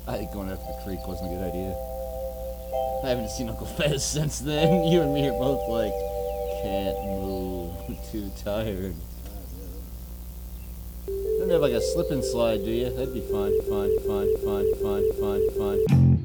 I think going after the creek wasn't a good idea. I haven't seen Uncle Fez since then. You and me are both like, can't move, too tired. You don't have like a slip and slide, do you? That'd be fine, fine, fine, fine, fine, fine, fine.